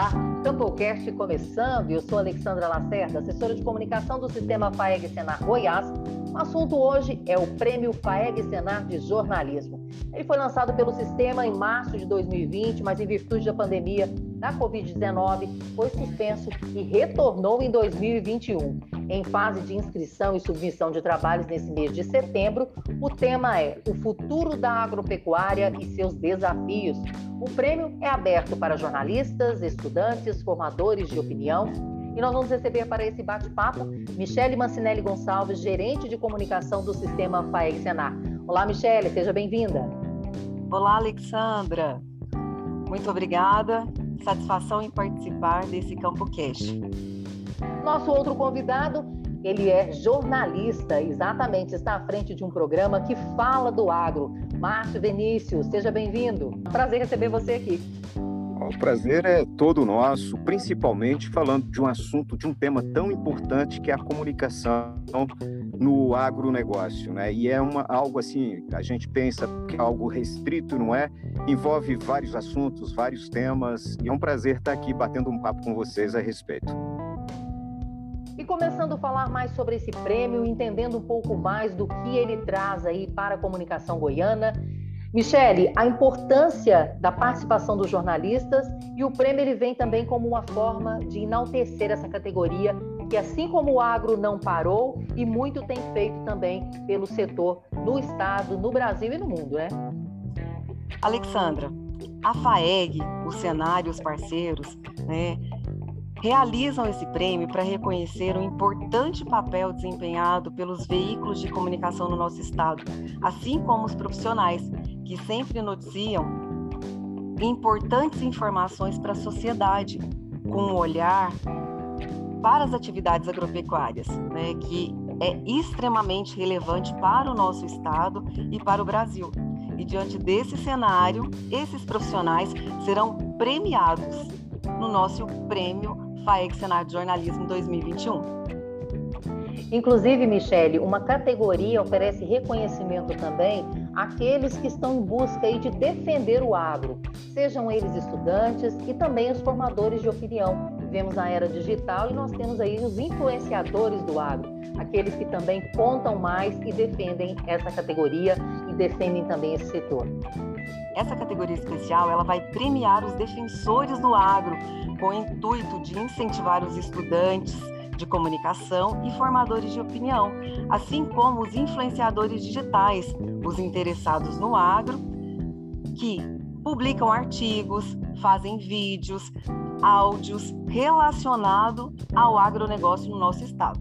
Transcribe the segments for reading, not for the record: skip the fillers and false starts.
Olá, CampoCast começando, eu sou Alexandra Lacerda, assessora de comunicação do Sistema FAEG Senar Goiás. O assunto hoje é o Prêmio FAEG Senar de Jornalismo. Ele foi lançado pelo Sistema em março de 2020, mas em virtude da pandemia da Covid-19, foi suspenso e retornou em 2021. Em fase de inscrição e submissão de trabalhos nesse mês de setembro, o tema é o futuro da agropecuária e seus desafios. O prêmio é aberto para jornalistas, estudantes, formadores de opinião. E nós vamos receber para esse bate-papo Michele Mancinelli Gonçalves, gerente de comunicação do Sistema FAEG Senar. Olá, Michele, seja bem-vinda. Olá, Alexandra. Muito obrigada. Satisfação em participar desse CampoCast. Nosso outro convidado, ele é jornalista, exatamente, está à frente de um programa que fala do agro. Márcio Vinícius, seja bem-vindo. Prazer receber você aqui. O prazer é todo nosso, principalmente falando de um assunto, de um tema tão importante que é a comunicação no agronegócio, né? E é algo assim, a gente pensa que é algo restrito, não é? Envolve vários assuntos, vários temas, e é um prazer estar aqui batendo um papo com vocês a respeito. E começando a falar mais sobre esse prêmio, entendendo um pouco mais do que ele traz aí para a comunicação goiana. Michele, a importância da participação dos jornalistas e o prêmio ele vem também como uma forma de enaltecer essa categoria que, assim como o agro não parou e muito tem feito também pelo setor no estado, no Brasil e no mundo, né? Alexandra, a FAEG, o Senar e os parceiros, né, realizam esse prêmio para reconhecer o importante papel desempenhado pelos veículos de comunicação no nosso estado, assim como os profissionais, que sempre noticiam importantes informações para a sociedade, com um olhar para as atividades agropecuárias, né, que é extremamente relevante para o nosso estado e para o Brasil. E diante desse cenário, esses profissionais serão premiados no nosso prêmio FAEG Senar de Jornalismo 2021. Inclusive, Michele, uma categoria oferece reconhecimento também àqueles que estão em busca aí de defender o agro, sejam eles estudantes e também os formadores de opinião. Vivemos na era digital e nós temos aí os influenciadores do agro, aqueles que também contam mais e defendem essa categoria e defendem também esse setor. Essa categoria especial, ela vai premiar os defensores do agro, com o intuito de incentivar os estudantes de comunicação e formadores de opinião, assim como os influenciadores digitais, os interessados no agro, que publicam artigos, fazem vídeos, áudios relacionados ao agronegócio no nosso estado.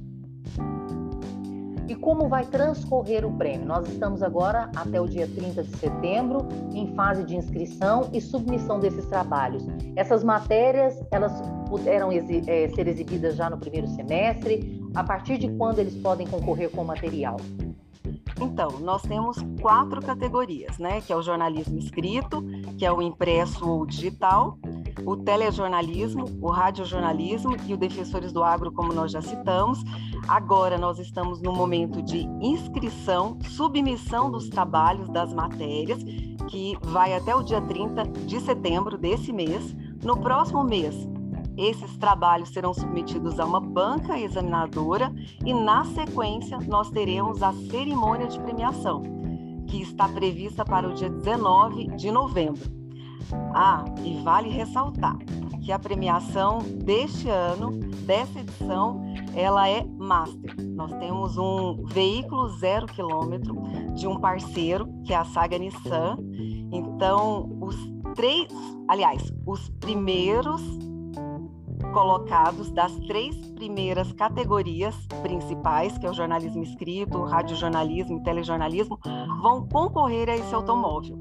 E como vai transcorrer o prêmio? Nós estamos agora até o dia 30 de setembro em fase de inscrição e submissão desses trabalhos. Essas matérias, elas puderam ser exibidas já no primeiro semestre? A partir de quando eles podem concorrer com o material? Então, nós temos 4 categorias, né? Que é o jornalismo escrito, que é o impresso ou digital, o telejornalismo, o radiojornalismo e o defensores do agro, como nós já citamos. Agora nós estamos no momento de inscrição, submissão dos trabalhos das matérias, que vai até o dia 30 de setembro desse mês. No próximo mês, esses trabalhos serão submetidos a uma banca examinadora e, na sequência, nós teremos a cerimônia de premiação, que está prevista para o dia 19 de novembro. E vale ressaltar que a premiação deste ano, dessa edição, ela é Master. Nós temos um veículo 0 quilômetro de um parceiro, que é a Saga Nissan. Então, os primeiros colocados das 3 primeiras categorias principais, que é o jornalismo escrito, o radiojornalismo e telejornalismo, vão concorrer a esse automóvel.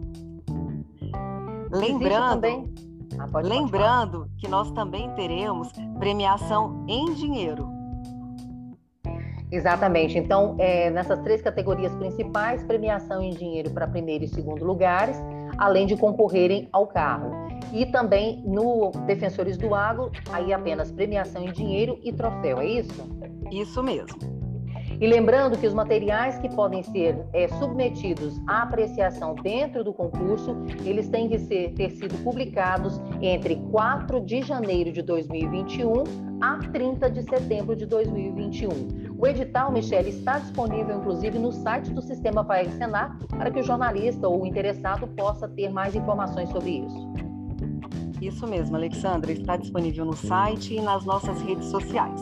Lembrando que nós também teremos premiação em dinheiro. Exatamente. Então, nessas 3 categorias principais, premiação em dinheiro para primeiro e segundo lugares, além de concorrerem ao carro. E também no Defensores do Agro, aí apenas premiação em dinheiro e troféu, é isso? Isso mesmo. E lembrando que os materiais que podem ser submetidos à apreciação dentro do concurso, eles têm que ter sido publicados entre 4 de janeiro de 2021 a 30 de setembro de 2021. O edital, Michele, está disponível, inclusive, no site do Sistema FAEG-Senar, para que o jornalista ou o interessado possa ter mais informações sobre isso. Isso mesmo, Alexandra, está disponível no site e nas nossas redes sociais,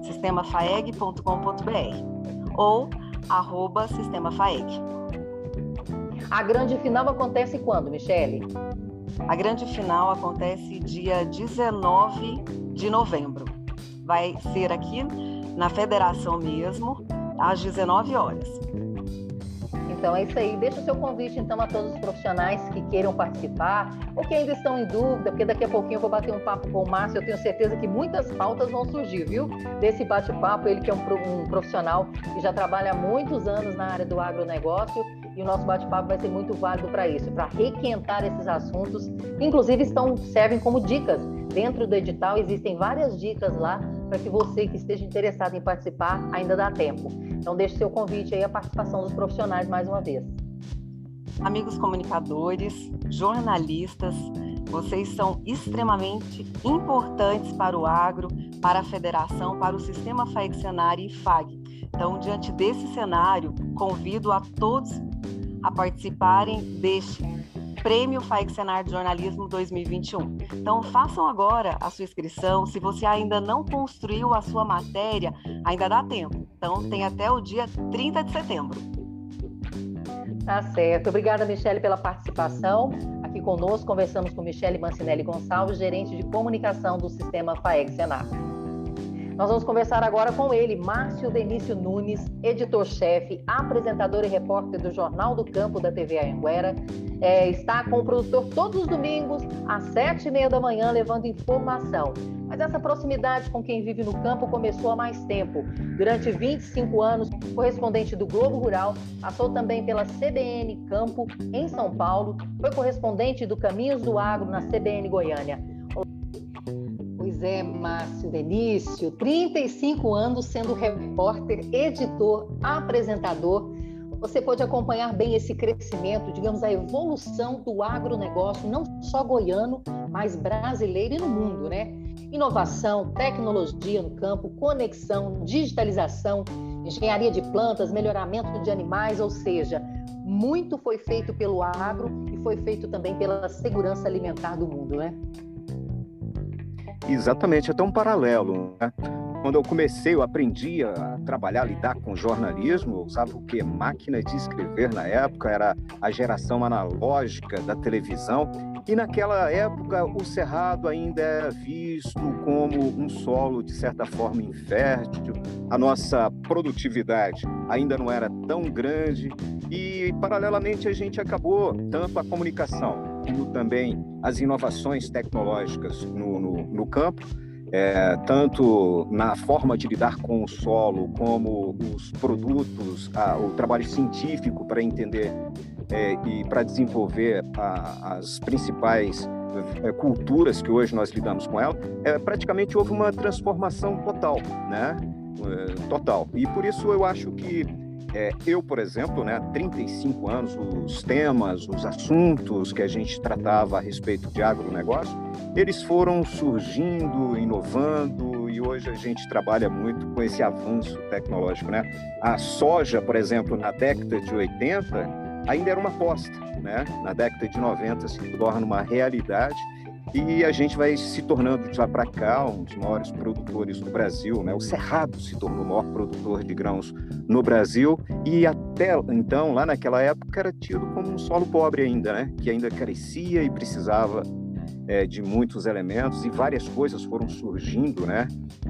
sistemafaeg.com.br ou @sistemafaeg. A grande final acontece quando, Michele? A grande final acontece dia 19 de novembro. Vai ser aqui na Federação mesmo, às 19 horas. Então é isso aí. Deixa o seu convite, então, a todos os profissionais que queiram participar ou que ainda estão em dúvida, porque daqui a pouquinho eu vou bater um papo com o Márcio. Eu tenho certeza que muitas pautas vão surgir, viu? Desse bate-papo, ele que é um profissional que já trabalha há muitos anos na área do agronegócio, e o nosso bate-papo vai ser muito válido para isso, para requentar esses assuntos. Inclusive, servem como dicas. Dentro do edital existem várias dicas lá para que você que esteja interessado em participar ainda dá tempo. Então, deixe seu convite aí, a participação dos profissionais mais uma vez. Amigos comunicadores, jornalistas, vocês são extremamente importantes para o agro, para a federação, para o Sistema FAEG-Senar e FAG. Então, diante desse cenário, convido a todos a participarem deste Prêmio FAEG-Senar de Jornalismo 2021. Então, façam agora a sua inscrição. Se você ainda não construiu a sua matéria, ainda dá tempo. Então, tem até o dia 30 de setembro. Tá certo. Obrigada, Michele, pela participação. Aqui conosco, conversamos com Michele Mancinelli Gonçalves, gerente de comunicação do Sistema FAEG-Senar. Nós vamos conversar agora com ele, Márcio Denício Nunes, editor-chefe, apresentador e repórter do Jornal do Campo da TV Anhanguera. Está com o produtor todos os domingos, às 7h30 da manhã, levando informação. Mas essa proximidade com quem vive no campo começou há mais tempo. Durante 25 anos, correspondente do Globo Rural, passou também pela CBN Campo, em São Paulo, foi correspondente do Caminhos do Agro, na CBN Goiânia. Pois é, Márcio Denício, 35 anos sendo repórter, editor, apresentador. Você pode acompanhar bem esse crescimento, digamos, a evolução do agronegócio, não só goiano, mas brasileiro e no mundo, né? Inovação, tecnologia no campo, conexão, digitalização, engenharia de plantas, melhoramento de animais, ou seja, muito foi feito pelo agro e foi feito também pela segurança alimentar do mundo, né? Exatamente, até um paralelo, né? Quando eu comecei, eu aprendi a trabalhar, a lidar com jornalismo, eu usava o quê? Máquina de escrever na época, era a geração analógica da televisão, e naquela época o cerrado ainda era visto como um solo, de certa forma, infértil, a nossa produtividade ainda não era tão grande, e paralelamente a gente acabou, tanto a comunicação como também as inovações tecnológicas no campo, tanto na forma de lidar com o solo, como os produtos, o trabalho científico para entender e para desenvolver as principais culturas que hoje nós lidamos com ela, praticamente houve uma transformação total, né? Total. E por isso eu acho que eu, por exemplo, né, há 35 anos, os temas, os assuntos que a gente tratava a respeito de agronegócio, eles foram surgindo, inovando, e hoje a gente trabalha muito com esse avanço tecnológico, né? A soja, por exemplo, na década de 80, ainda era uma aposta, né? Na década de 90 se torna uma realidade, e a gente vai se tornando de lá para cá um dos maiores produtores do Brasil, né? O Cerrado se tornou o maior produtor de grãos no Brasil, e até então, lá naquela época, era tido como um solo pobre ainda, né? Que ainda carecia e precisava de muitos elementos, e várias coisas foram surgindo, né?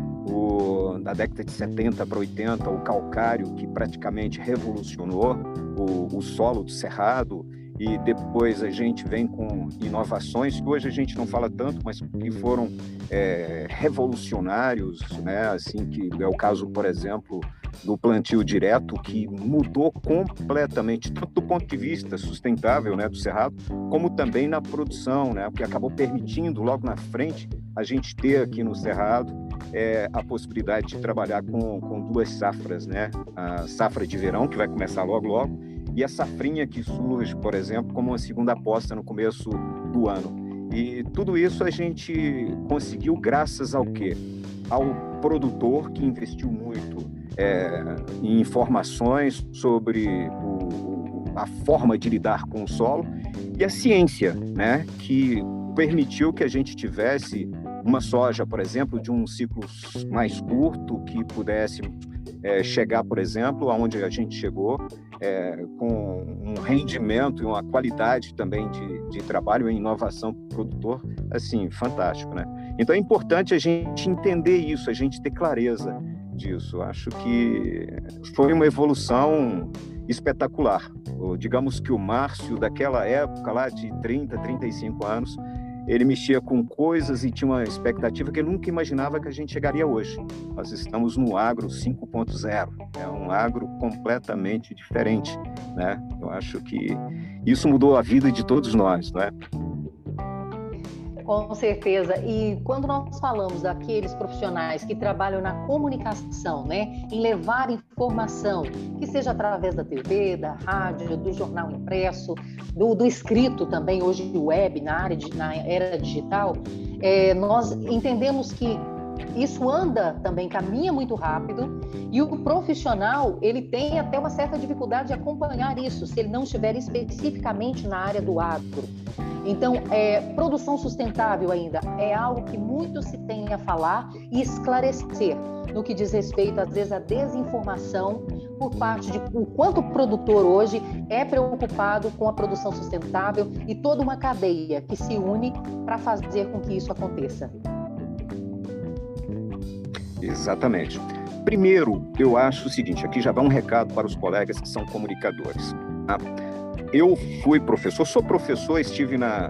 Da década de 70 para 80, o calcário, que praticamente revolucionou o solo do Cerrado, e depois a gente vem com inovações que hoje a gente não fala tanto, mas que foram revolucionários, né? Assim, que é o caso, por exemplo, do plantio direto, que mudou completamente, tanto do ponto de vista sustentável, né, do Cerrado, como também na produção, né? Porque acabou permitindo logo na frente a gente ter aqui no Cerrado é a possibilidade de trabalhar com duas safras, né? A safra de verão, que vai começar logo, e a safrinha que surge, por exemplo, como uma segunda aposta no começo do ano. E tudo isso a gente conseguiu graças ao quê? Ao produtor que investiu muito em informações sobre a forma de lidar com o solo, e a ciência, né, que permitiu que a gente tivesse uma soja, por exemplo, de um ciclo mais curto, que pudesse chegar, por exemplo, aonde a gente chegou, com um rendimento e uma qualidade também de trabalho e inovação para o produtor, assim, fantástico, né? Então é importante a gente entender isso, a gente ter clareza disso. Acho que foi uma evolução espetacular. Digamos que o Márcio, daquela época lá de 30, 35 anos, ele mexia com coisas e tinha uma expectativa que ele nunca imaginava que a gente chegaria hoje. Nós estamos no agro 5.0, é um agro completamente diferente, né? Eu acho que isso mudou a vida de todos nós, né? Com certeza. E quando nós falamos daqueles profissionais que trabalham na comunicação, né, em levar informação, que seja através da TV, da rádio, do jornal impresso, do escrito também, hoje web, na era digital, nós entendemos que isso caminha muito rápido, e o profissional, ele tem até uma certa dificuldade de acompanhar isso, se ele não estiver especificamente na área do agro. Então, produção sustentável ainda é algo que muito se tem a falar e esclarecer no que diz respeito, às vezes, à desinformação por parte de o quanto o produtor hoje é preocupado com a produção sustentável e toda uma cadeia que se une para fazer com que isso aconteça. Exatamente. Primeiro, eu acho o seguinte, aqui já vai um recado para os colegas que são comunicadores, tá? Eu fui professor, sou professor, estive na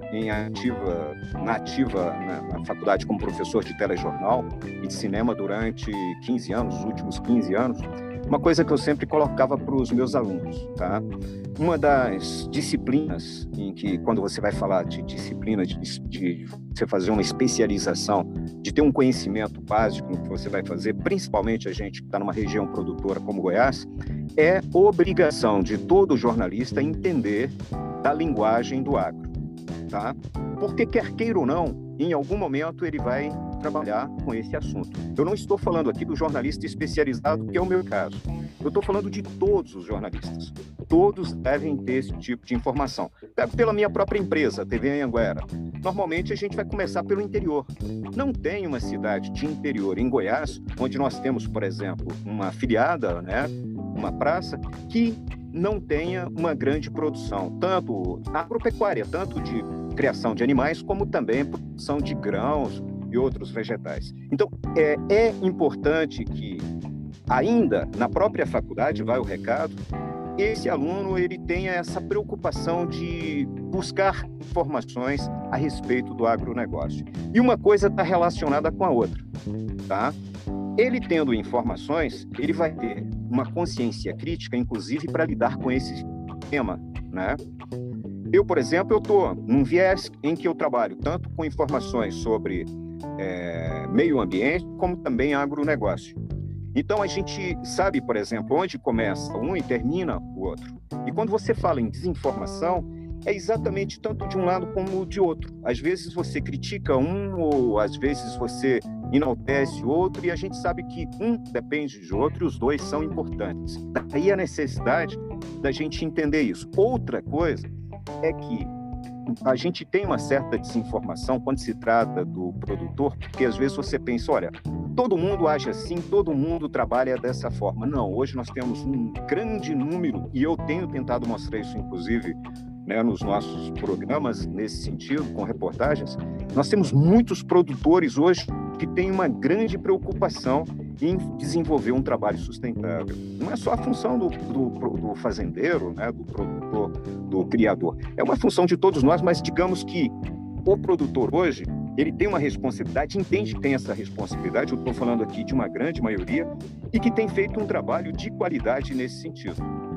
faculdade como professor de telejornal e de cinema durante 15 anos, os últimos 15 anos. Uma coisa que eu sempre colocava para os meus alunos, tá? Uma das disciplinas em que, quando você vai falar de disciplina, de você fazer uma especialização, de ter um conhecimento básico no que você vai fazer, principalmente a gente que está numa região produtora como Goiás, é obrigação de todo jornalista entender da linguagem do agro, tá? Porque quer queira ou não, em algum momento ele vai trabalhar com esse assunto. Eu não estou falando aqui do jornalista especializado, que é o meu caso. Eu estou falando de todos os jornalistas. Todos devem ter esse tipo de informação. Pego pela minha própria empresa, TV Anhanguera. Normalmente a gente vai começar pelo interior. Não tem uma cidade de interior em Goiás, onde nós temos, por exemplo, uma afiliada, né, uma praça, que não tenha uma grande produção, tanto agropecuária, tanto de criação de animais, como também produção de grãos e outros vegetais. Então, é importante que, ainda na própria faculdade, vai o recado, esse aluno ele tenha essa preocupação de buscar informações a respeito do agronegócio. E uma coisa está relacionada com a outra, tá? Ele tendo informações, ele vai ter uma consciência crítica, inclusive, para lidar com esse tema, né? Eu, por exemplo, eu estou num viés em que eu trabalho tanto com informações sobre meio ambiente, como também agronegócio. Então, a gente sabe, por exemplo, onde começa um e termina o outro. E quando você fala em desinformação, é exatamente tanto de um lado como de outro. Às vezes você critica um, ou às vezes você enaltece o outro, e a gente sabe que um depende de outro e os dois são importantes. Daí a necessidade da gente entender isso. Outra coisa é que a gente tem uma certa desinformação quando se trata do produtor, porque às vezes você pensa, olha, todo mundo age assim, todo mundo trabalha dessa forma. Não, hoje nós temos um grande número, e eu tenho tentado mostrar isso, inclusive, né, nos nossos programas, nesse sentido, com reportagens. Nós temos muitos produtores hoje que têm uma grande preocupação em desenvolver um trabalho sustentável. Não é só a função do fazendeiro, né, do produtor, do criador. É uma função de todos nós, mas digamos que o produtor hoje, ele tem uma responsabilidade, entende que tem essa responsabilidade, eu estou falando aqui de uma grande maioria, e que tem feito um trabalho de qualidade nesse sentido.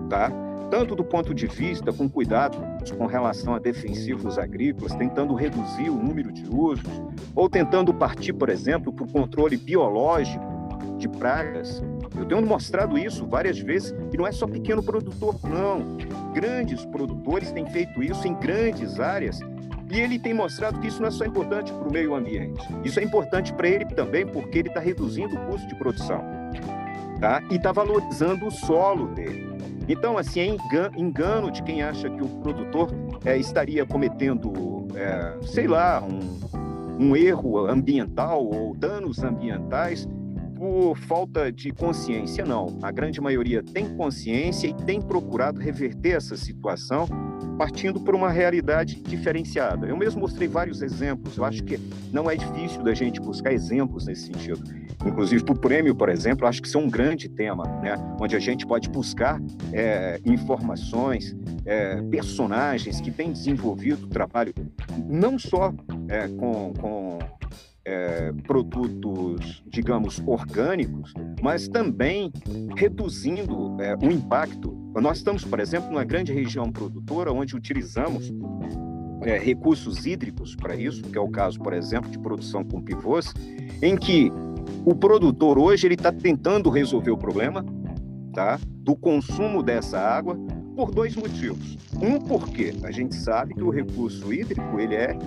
tá? Tanto do ponto de vista com cuidado com relação a defensivos agrícolas, tentando reduzir o número de usos, ou tentando partir, por exemplo, para o controle biológico de pragas. Eu tenho mostrado isso várias vezes, e não é só pequeno produtor, não. Grandes produtores têm feito isso em grandes áreas, e ele tem mostrado que isso não é só importante para o meio ambiente, isso é importante para ele também, porque ele está reduzindo o custo de produção, tá? E está valorizando o solo dele. Então, assim, é engano de quem acha que o produtor estaria cometendo, sei lá, um erro ambiental ou danos ambientais por falta de consciência. Não, a grande maioria tem consciência e tem procurado reverter essa situação partindo por uma realidade diferenciada. Eu mesmo mostrei vários exemplos, eu acho que não é difícil da gente buscar exemplos nesse sentido. Inclusive, para o prêmio, por exemplo, acho que isso é um grande tema, né? Onde a gente pode buscar informações, personagens que têm desenvolvido trabalho não só com produtos, digamos, orgânicos, mas também reduzindo o impacto. Nós estamos, por exemplo, numa grande região produtora onde utilizamos recursos hídricos para isso, que é o caso, por exemplo, de produção com pivôs, em que o produtor hoje ele está tentando resolver o problema, tá, do consumo dessa água por dois motivos. Um, porque a gente sabe que o recurso hídrico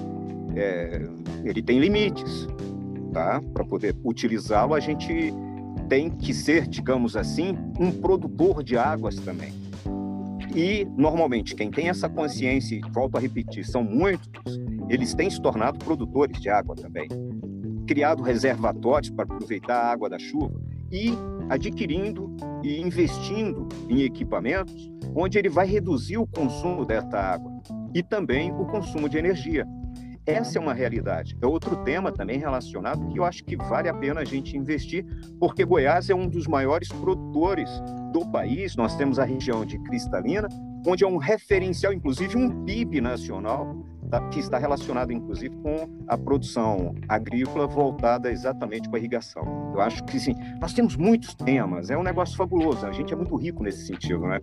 ele tem limites, tá? Para poder utilizá-lo, a gente tem que ser, digamos assim, um produtor de águas também. E, normalmente, quem tem essa consciência, e volto a repetir, são muitos, eles têm se tornado produtores de água também, criado reservatórios para aproveitar a água da chuva e adquirindo e investindo em equipamentos onde ele vai reduzir o consumo dessa água e também o consumo de energia. Essa é uma realidade. É outro tema também relacionado que eu acho que vale a pena a gente investir, porque Goiás é um dos maiores produtores do país. Nós temos a região de Cristalina, onde é um referencial, inclusive um PIB nacional, que está relacionado, inclusive, com a produção agrícola voltada exatamente para a irrigação. Eu acho que, sim, nós temos muitos temas, é um negócio fabuloso, a gente é muito rico nesse sentido, né?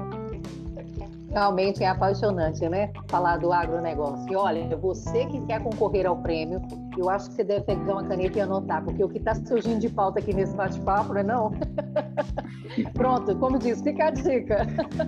Realmente é apaixonante, né? Falar do agronegócio. E olha, você que quer concorrer ao prêmio, eu acho que você deve pegar uma caneta e anotar, porque o que está surgindo de pauta aqui nesse bate-papo, não é não? Pronto, como diz, fica a dica.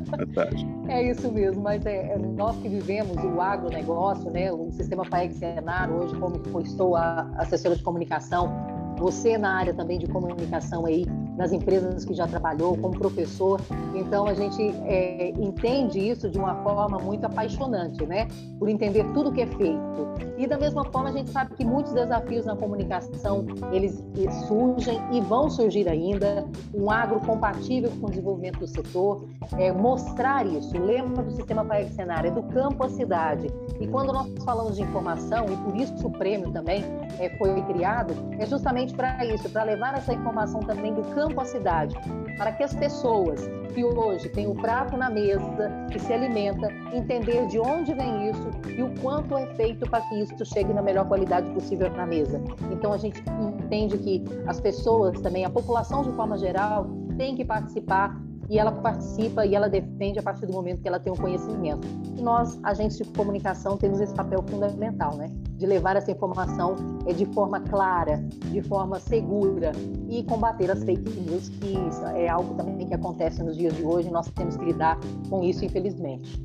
É isso mesmo, mas nós que vivemos o agronegócio, né? O sistema FAEG Senar, hoje, como estou a assessora de comunicação, você na área também de comunicação aí, nas empresas que já trabalhou, como professor, então a gente entende isso de uma forma muito apaixonante, né? Por entender tudo que é feito. E da mesma forma a gente sabe que muitos desafios na comunicação, eles surgem e vão surgir ainda, um agro compatível com o desenvolvimento do setor, mostrar isso. O lema do Sistema FAEG Senar é do campo à cidade. E quando nós falamos de informação, e por isso o prêmio também foi criado, é justamente para isso, para levar essa informação também do campo à cidade, para que as pessoas que hoje têm o prato na mesa, que se alimenta, entender de onde vem isso e o quanto é feito para que isso chegue na melhor qualidade possível na mesa. Então a gente entende que as pessoas também, a população de forma geral, tem que participar, e ela participa e ela defende a partir do momento que ela tem um conhecimento. E nós, agentes de comunicação, temos esse papel fundamental, né? De levar essa informação de forma clara, de forma segura e combater as fake news, que é algo também que acontece nos dias de hoje, nós temos que lidar com isso, infelizmente.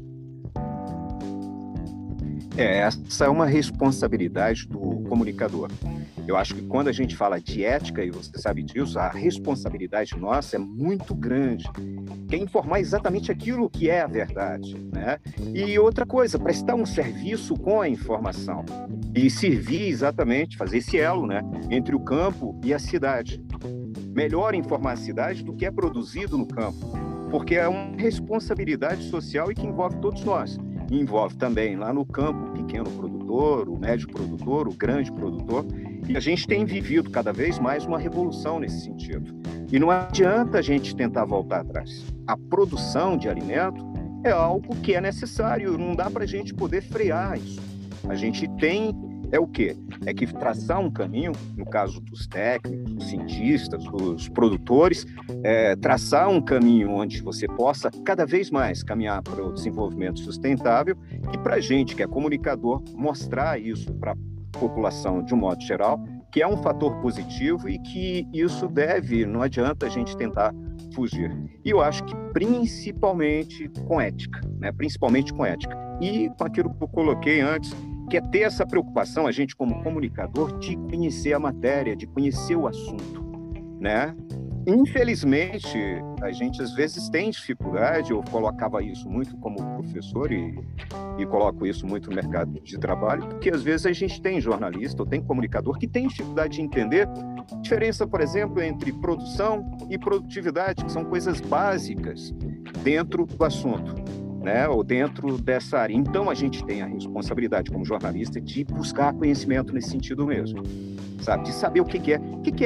Essa é uma responsabilidade do comunicador. Eu acho que quando a gente fala de ética, e você sabe disso, a responsabilidade nossa é muito grande, que é informar exatamente aquilo que é a verdade, né? E outra coisa, prestar um serviço com a informação e servir exatamente, fazer esse elo, né, entre o campo e a cidade. Melhor informar a cidade do que é produzido no campo, porque é uma responsabilidade social e que envolve todos nós. Envolve também lá no campo o pequeno produtor, o médio produtor, o grande produtor, e a gente tem vivido cada vez mais uma revolução nesse sentido. E não adianta a gente tentar voltar atrás. A produção de alimento é algo que é necessário, não dá para a gente poder frear isso. A gente tem é o quê? É que traçar um caminho, no caso dos técnicos, dos cientistas, dos produtores, traçar um caminho onde você possa cada vez mais caminhar para o desenvolvimento sustentável e para a gente, que é comunicador, mostrar isso para a população de um modo geral, que é um fator positivo e que isso não adianta a gente tentar fugir. E eu acho que principalmente com ética, né? Principalmente com ética. E com aquilo que eu coloquei antes, que é ter essa preocupação, a gente como comunicador, de conhecer a matéria, de conhecer o assunto, né? Infelizmente, a gente às vezes tem dificuldade, eu colocava isso muito como professor e coloco isso muito no mercado de trabalho, porque às vezes a gente tem jornalista ou tem comunicador que tem dificuldade de entender a diferença, por exemplo, entre produção e produtividade, que são coisas básicas dentro do assunto, né? Ou dentro dessa área. Então, a gente tem a responsabilidade como jornalista de buscar conhecimento nesse sentido mesmo, sabe? De saber o que é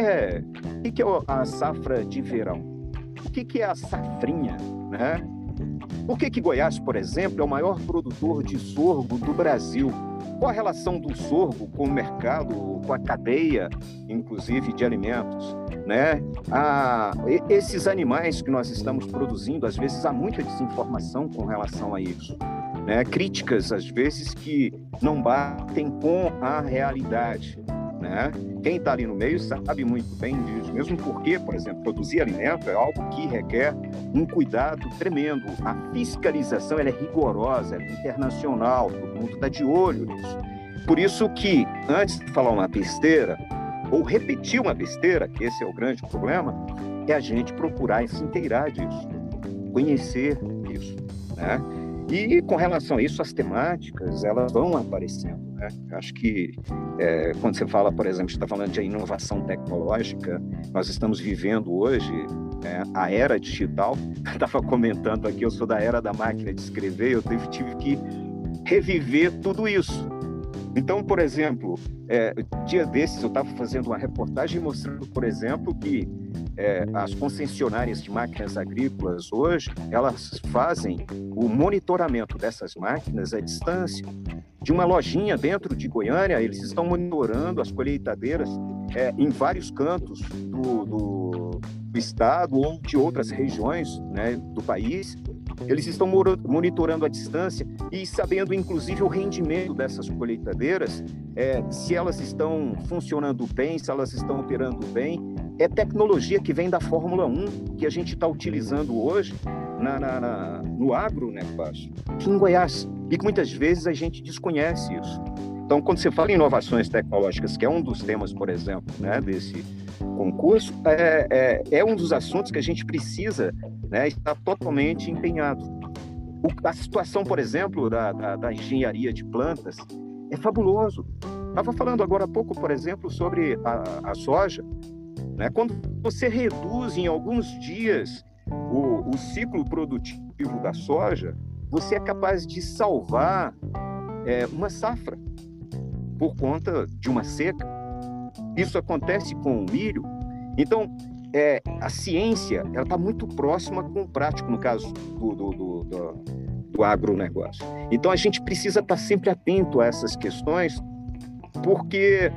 a safra de verão, o que é a safrinha, né? Por que Goiás, por exemplo, é o maior produtor de sorgo do Brasil? Qual a relação do sorgo com o mercado, com a cadeia, inclusive, de alimentos, né? Esses animais que nós estamos produzindo, às vezes há muita desinformação com relação a isso, né? Críticas, às vezes, que não batem com a realidade, né? Quem está ali no meio sabe muito bem disso, mesmo porque, por exemplo, produzir alimento é algo que requer um cuidado tremendo. A fiscalização ela é rigorosa, é internacional, todo mundo está de olho nisso. Por isso que, antes de falar uma besteira, ou repetir uma besteira, que esse é o grande problema, é a gente procurar se inteirar disso, conhecer isso, né? E com relação a isso, as temáticas, elas vão aparecendo, né? Acho que quando você fala, por exemplo, você está falando de inovação tecnológica, nós estamos vivendo hoje a era digital. Estava comentando aqui, eu sou da era da máquina de escrever, eu tive que reviver tudo isso. Então, por exemplo, dia desses eu estava fazendo uma reportagem mostrando, por exemplo, que as concessionárias de máquinas agrícolas hoje, elas fazem o monitoramento dessas máquinas à distância. De uma lojinha dentro de Goiânia, eles estão monitorando as colheitadeiras em vários cantos do estado ou de outras regiões, né, do país. Eles estão monitorando a distância e sabendo, inclusive, o rendimento dessas colheitadeiras, se elas estão funcionando bem, se elas estão operando bem. É tecnologia que vem da Fórmula 1, que a gente está utilizando hoje no agronegócio, aqui em Goiás, e que muitas vezes a gente desconhece isso. Então, quando você fala em inovações tecnológicas, que é um dos temas, por exemplo, né, desse concurso, é um dos assuntos que a gente precisa, né, estar totalmente empenhado. A situação, por exemplo, da engenharia de plantas é fabuloso. Estava falando agora há pouco, por exemplo, sobre a soja, né? Quando você reduz em alguns dias o ciclo produtivo da soja, você é capaz de salvar uma safra por conta de uma seca. Isso acontece com o milho. Então, a ciência está muito próxima com o prático, no caso do agronegócio. Então, a gente precisa estar sempre atento a essas questões, porque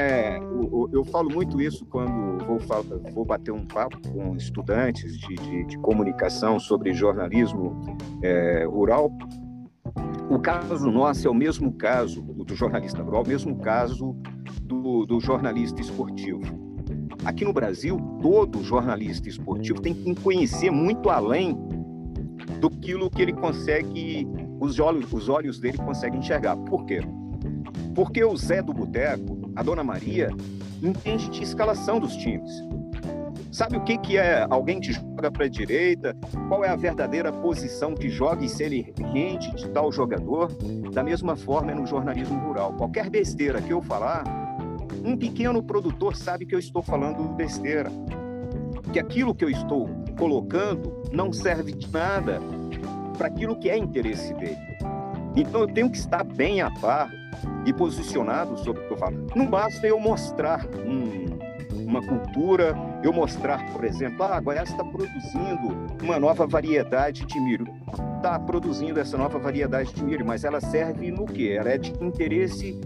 eu falo muito isso quando vou bater um papo com estudantes de comunicação sobre jornalismo rural. O caso nosso é o mesmo caso do jornalista rural, o mesmo caso do jornalista esportivo. Aqui no Brasil, todo jornalista esportivo tem que conhecer muito além do que ele consegue, os olhos dele conseguem enxergar. Por quê? Porque o Zé do Boteco, a Dona Maria, entende de escalação dos times. Sabe o que é alguém que joga para a direita? Qual é a verdadeira posição que joga e se ele rende de tal jogador? Da mesma forma é no jornalismo rural. Qualquer besteira que eu falar, um pequeno produtor sabe que eu estou falando besteira. Que aquilo que eu estou colocando não serve de nada para aquilo que é interesse dele. Então eu tenho que estar bem a par e posicionado sobre o que eu falo. Não basta eu mostrar uma cultura, eu mostrar, por exemplo, Goiás está produzindo uma nova variedade de milho. Está produzindo essa nova variedade de milho, mas ela serve no quê? Ela é de interesse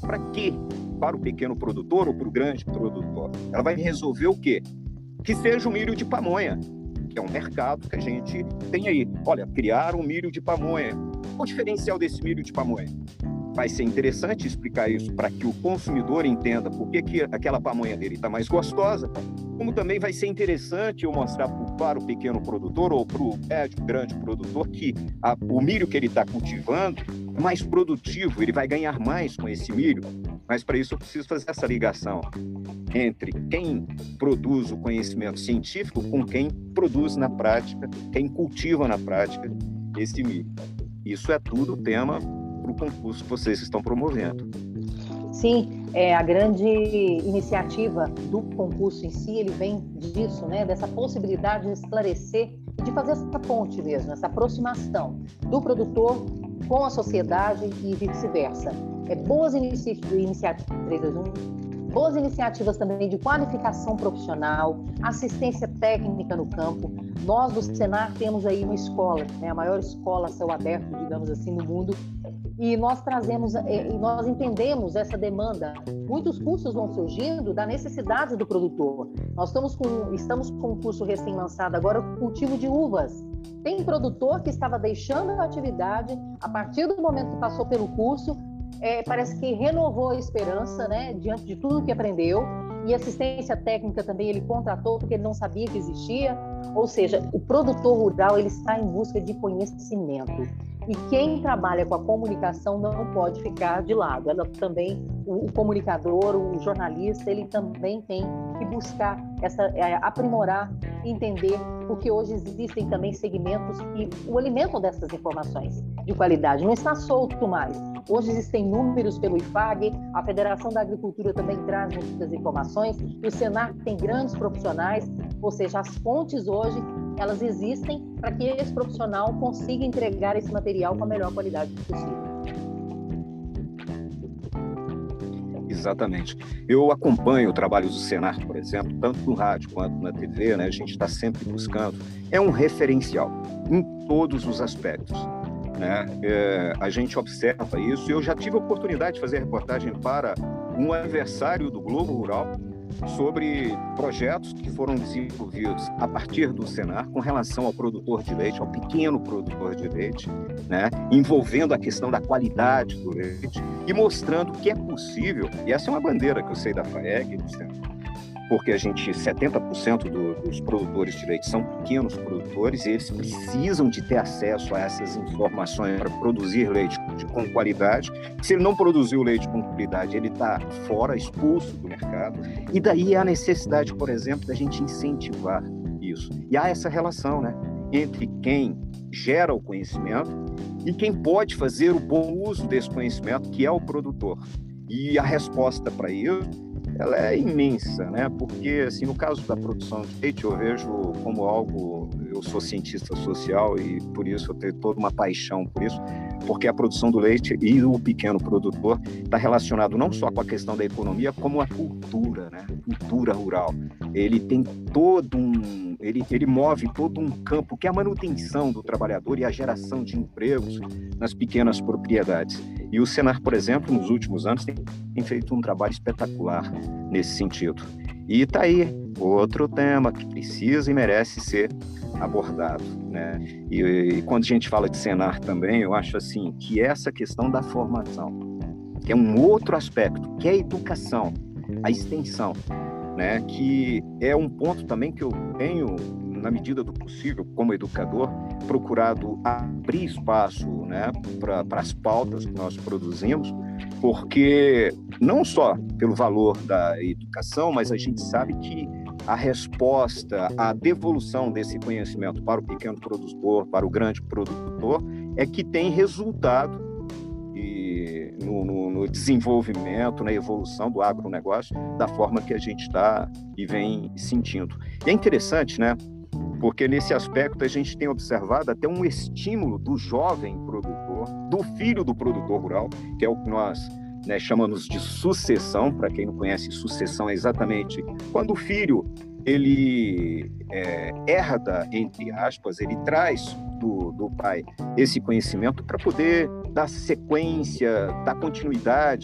para quê? Para o pequeno produtor ou para o grande produtor? Ela vai resolver o quê? Que seja o milho de pamonha, que é um mercado que a gente tem aí. Olha, criar um milho de pamonha. Qual o diferencial desse milho de pamonha? Vai ser interessante explicar isso para que o consumidor entenda por que aquela pamonha dele está mais gostosa, como também vai ser interessante eu mostrar para o pequeno produtor ou para o médio, grande produtor que o milho que ele está cultivando é mais produtivo, ele vai ganhar mais com esse milho. Mas para isso eu preciso fazer essa ligação entre quem produz o conhecimento científico com quem produz na prática, quem cultiva na prática esse milho. Isso é tudo tema para o concurso que vocês estão promovendo. Sim, a grande iniciativa do concurso em si, ele vem disso, né? Dessa possibilidade de esclarecer e de fazer essa ponte mesmo, essa aproximação do produtor com a sociedade e vice-versa. Boas iniciativas também de qualificação profissional, assistência técnica no campo. Nós do Senar temos aí uma escola, né, a maior escola a céu aberto, digamos assim, no mundo, e nós nós entendemos essa demanda. Muitos cursos vão surgindo da necessidade do produtor. Nós estamos com um curso recém-lançado agora, o cultivo de uvas. Tem produtor que estava deixando a atividade, a partir do momento que passou pelo curso, parece que renovou a esperança, né, diante de tudo que aprendeu, e assistência técnica também ele contratou porque ele não sabia que existia. Ou seja, o produtor rural ele está em busca de conhecimento. E quem trabalha com a comunicação não pode ficar de lado. Ela também, o comunicador, o jornalista, ele também tem que buscar aprimorar, entender, porque hoje existem também segmentos que o alimentam dessas informações de qualidade. Não está solto mais. Hoje existem números pelo IFAG, a Federação da Agricultura também traz muitas informações, e o Senar tem grandes profissionais, ou seja, as fontes hoje elas existem para que esse profissional consiga entregar esse material com a melhor qualidade possível. Exatamente. Eu acompanho o trabalho do Senar, por exemplo, tanto no rádio quanto na TV, né? A gente está sempre buscando. É um referencial em todos os aspectos, né? A gente observa isso. Eu já tive a oportunidade de fazer reportagem para um aniversário do Globo Rural sobre projetos que foram desenvolvidos a partir do Senar com relação ao produtor de leite, ao pequeno produtor de leite, né? Envolvendo a questão da qualidade do leite e mostrando que é possível, e essa é uma bandeira que eu sei da FAEG, porque 70% dos produtores de leite são pequenos produtores e eles precisam de ter acesso a essas informações para produzir leite com qualidade. Se ele não produzir o leite com qualidade, ele está fora, expulso do mercado. E daí há a necessidade, por exemplo, da gente incentivar isso. E há essa relação, né, entre quem gera o conhecimento e quem pode fazer o bom uso desse conhecimento, que é o produtor. E a resposta para isso ela é imensa, né? Porque, assim, no caso da produção de leite, eu vejo como algo... Eu sou cientista social e, por isso, eu tenho toda uma paixão por isso, porque a produção do leite e o pequeno produtor está relacionado não só com a questão da economia, como a cultura, né? Cultura rural. Ele tem todo um... Ele move todo um campo que é a manutenção do trabalhador e a geração de empregos nas pequenas propriedades. E o Senar, por exemplo, nos últimos anos tem feito um trabalho espetacular nesse sentido. E está aí outro tema que precisa e merece ser abordado, né? E quando a gente fala de Senar também, eu acho assim que essa questão da formação, que é um outro aspecto, que é a educação, a extensão, né? Que é um ponto também que eu tenho, na medida do possível, como educador, procurado abrir espaço, né, para as pautas que nós produzimos, porque não só pelo valor da educação, mas a gente sabe que a resposta, a devolução desse conhecimento para o pequeno produtor, para o grande produtor, é que tem resultado no desenvolvimento, na evolução do agronegócio, da forma que a gente está e vem sentindo. E é interessante, né? Porque nesse aspecto a gente tem observado até um estímulo do jovem produtor, do filho do produtor rural, que é o que nós, né, chamamos de sucessão. Para quem não conhece, sucessão é exatamente quando o filho ele herda, entre aspas, ele traz do pai esse conhecimento para poder dar sequência, dar continuidade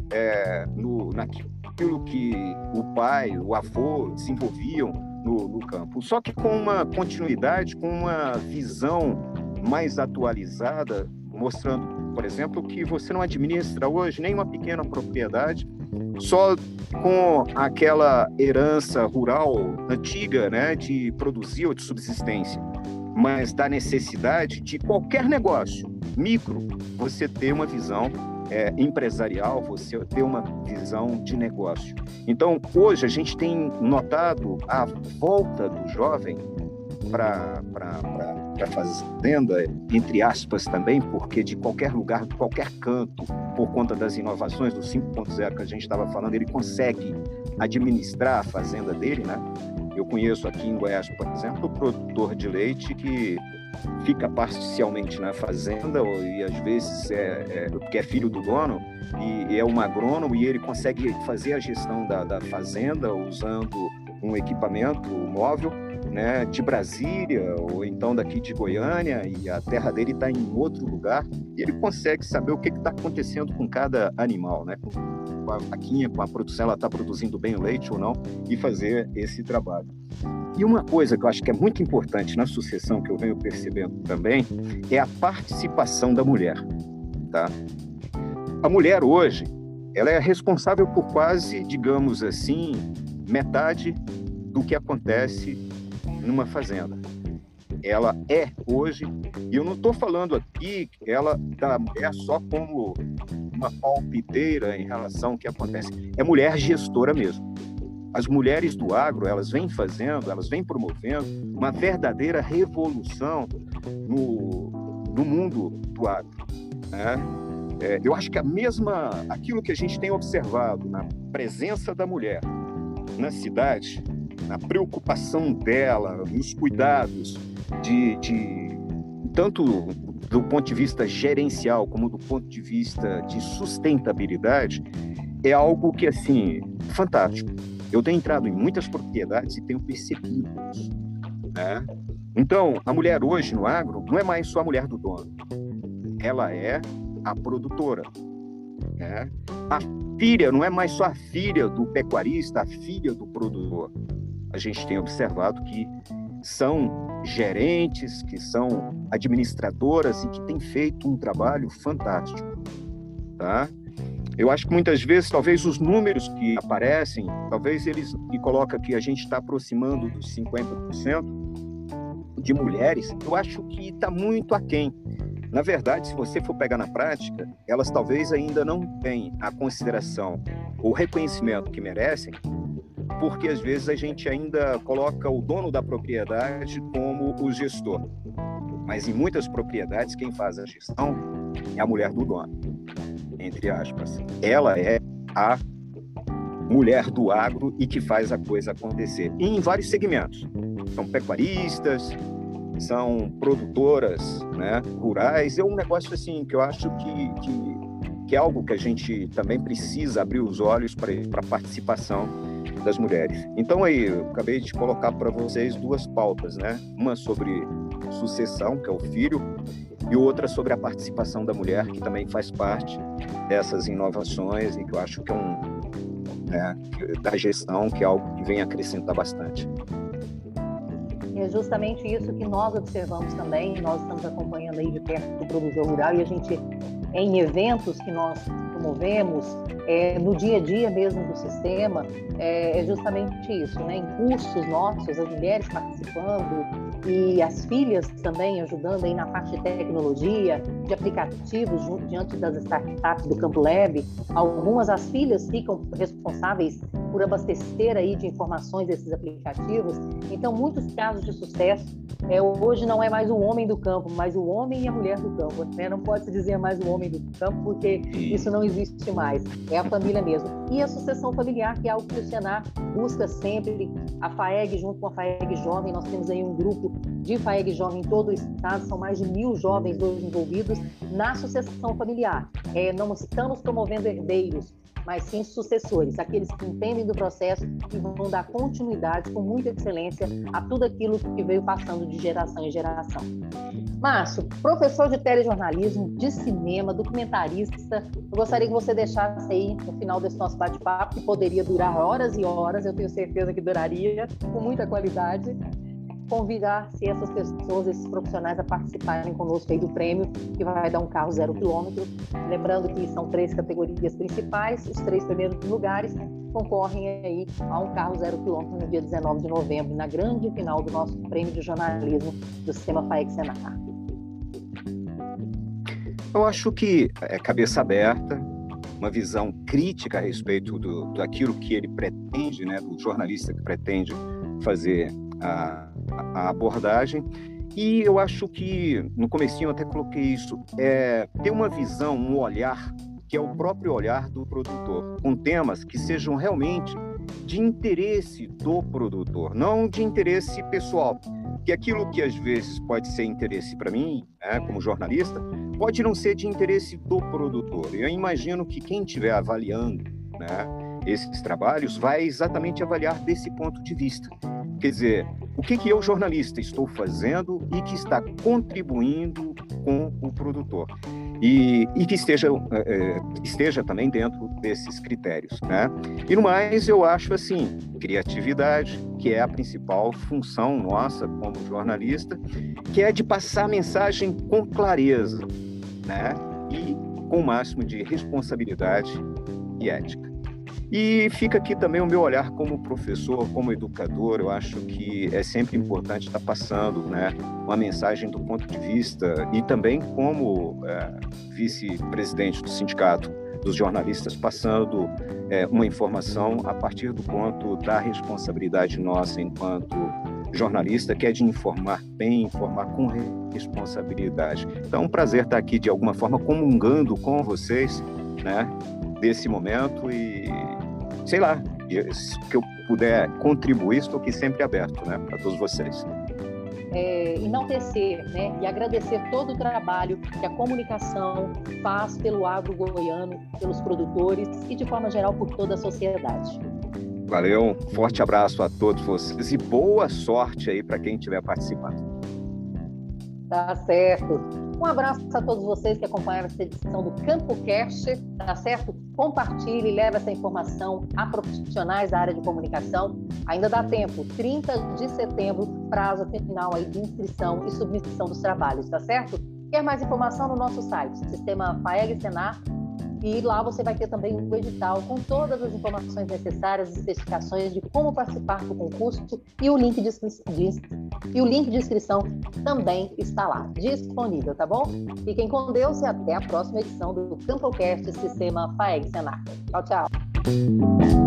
naquilo que o pai, o avô desenvolviam no campo. Só que com uma continuidade, com uma visão mais atualizada, mostrando, por exemplo, que você não administra hoje nem uma pequena propriedade só com aquela herança rural antiga, né, de produzir ou de subsistência, mas da necessidade de qualquer negócio micro, você ter uma visão empresarial, você ter uma visão de negócio. Então, hoje a gente tem notado a volta do jovem para a fazenda, entre aspas também, porque de qualquer lugar, de qualquer canto, por conta das inovações do 5.0 que a gente estava falando, ele consegue administrar a fazenda dele, né? Eu conheço aqui em Goiás, por exemplo, o produtor de leite que fica parcialmente na fazenda e às vezes porque é filho do dono e é um agrônomo e ele consegue fazer a gestão da fazenda usando um equipamento móvel, né, de Brasília ou então daqui de Goiânia, e a terra dele está em outro lugar e ele consegue saber o que está acontecendo com cada animal, né? Com a vaquinha, com a produção, ela está produzindo bem o leite ou não, e fazer esse trabalho. E uma coisa que eu acho que é muito importante na sucessão, que eu venho percebendo também, é a participação da mulher, tá? A mulher hoje, ela é responsável por quase, digamos assim, metade do que acontece numa fazenda. Ela é hoje, e eu não estou falando aqui da mulher só como uma palpiteira em relação ao que acontece, é mulher gestora mesmo. As mulheres do agro, elas vêm promovendo uma verdadeira revolução no mundo do agro, né? Eu acho que aquilo que a gente tem observado na presença da mulher na cidade, na preocupação dela, nos cuidados tanto do ponto de vista gerencial como do ponto de vista de sustentabilidade, é algo que, assim, fantástico. Eu tenho entrado em muitas propriedades e tenho percebido isso, né? Então, a mulher hoje no agro não é mais só a mulher do dono, ela é a produtora, né? A filha não é mais só a filha do pecuarista, a filha do produtor. A gente tem observado que são gerentes, que são administradoras e que têm feito um trabalho fantástico, tá? Eu acho que muitas vezes, talvez os números que aparecem, talvez eles que colocam que a gente está aproximando dos 50% de mulheres, eu acho que está muito aquém. Na verdade, se você for pegar na prática, elas talvez ainda não tenham a consideração ou reconhecimento que merecem, porque às vezes a gente ainda coloca o dono da propriedade como o gestor. Mas em muitas propriedades, quem faz a gestão é a mulher do dono, entre aspas. Ela é a mulher do agro e que faz a coisa acontecer. E em vários segmentos. São pecuaristas, são produtoras, né, rurais. É um negócio assim que eu acho que é algo que a gente também precisa abrir os olhos para a participação das mulheres. Então aí, eu acabei de colocar para vocês duas pautas, né? Uma sobre sucessão, que é o filho, e outra sobre a participação da mulher, que também faz parte dessas inovações e que eu acho que da gestão, que é algo que vem acrescentar bastante. É justamente isso que nós observamos também, nós estamos acompanhando aí de perto do produtor rural e a gente, em eventos que nós promovemos, no dia a dia mesmo do sistema, é justamente isso, né? Em cursos nossos, as mulheres participando e as filhas também ajudando aí na parte de tecnologia, de aplicativos diante das startups do Campo Lab. Algumas, as filhas ficam responsáveis por abastecer aí de informações desses aplicativos. Então, muitos casos de sucesso, hoje não é mais o homem do campo, mas o homem e a mulher do campo, né? Não pode se dizer mais o homem do campo, porque isso não existe mais. É a família mesmo. E a sucessão familiar, que é algo que o Senar busca sempre. A FAEG, junto com a FAEG Jovem, nós temos aí um grupo de FAEG Jovem em todo o estado, são mais de 1.000 jovens hoje envolvidos, envolvidos na sucessão familiar. Não estamos promovendo herdeiros, mas sim sucessores, aqueles que entendem do processo e vão dar continuidade com muita excelência a tudo aquilo que veio passando de geração em geração. Márcio, professor de telejornalismo, de cinema, documentarista, eu gostaria que você deixasse aí, no final desse nosso bate-papo, que poderia durar horas e horas, eu tenho certeza que duraria, com muita qualidade, convidar-se essas pessoas, esses profissionais a participarem conosco aí do prêmio, que vai dar um carro 0 km. Lembrando que são 3 categorias principais, os 3 primeiros lugares concorrem aí a um carro 0 km no dia 19 de novembro, na grande final do nosso prêmio de jornalismo do Sistema FAEG Senar. Eu acho que é cabeça aberta, uma visão crítica a respeito daquilo que ele pretende, né, do jornalista que pretende fazer a abordagem. E eu acho que, no comecinho eu até coloquei isso, ter uma visão, um olhar, que é o próprio olhar do produtor, com temas que sejam realmente de interesse do produtor, não de interesse pessoal. Que aquilo que às vezes pode ser interesse para mim, né, como jornalista, pode não ser de interesse do produtor. Eu imagino que quem estiver avaliando, né, esses trabalhos vai exatamente avaliar desse ponto de vista. Quer dizer, o que eu, jornalista, estou fazendo e que está contribuindo com o produtor. E que esteja também dentro desses critérios, né? E no mais, eu acho assim, criatividade, que é a principal função nossa como jornalista, que é de passar a mensagem com clareza, né? E com o máximo de responsabilidade e ética. E fica aqui também o meu olhar como professor, como educador. Eu acho que é sempre importante estar passando, né, uma mensagem do ponto de vista, e também como vice-presidente do Sindicato dos Jornalistas, passando uma informação a partir do ponto da responsabilidade nossa enquanto jornalista, que é de informar bem, informar com responsabilidade. Então, é um prazer estar aqui, de alguma forma, comungando com vocês, né, desse momento, e sei lá, que eu puder contribuir, estou aqui sempre aberto, né, para todos vocês. Enaltecer, né, e agradecer todo o trabalho que a comunicação faz pelo agro goiano, pelos produtores e, de forma geral, por toda a sociedade. Valeu, um forte abraço a todos vocês e boa sorte aí para quem estiver participando. Tá certo. Um abraço a todos vocês que acompanharam essa edição do CampoCast, tá certo? Compartilhe e leve essa informação a profissionais da área de comunicação. Ainda dá tempo, 30 de setembro, prazo final aí de inscrição e submissão dos trabalhos, tá certo? Quer mais informação no nosso site, Sistema FAEG Senar, e lá você vai ter também o edital com todas as informações necessárias, especificações de como participar do concurso, e o link de inscrição também está lá, disponível, tá bom? Fiquem com Deus e até a próxima edição do CampoCast Sistema FAEG Senar. Tchau, tchau!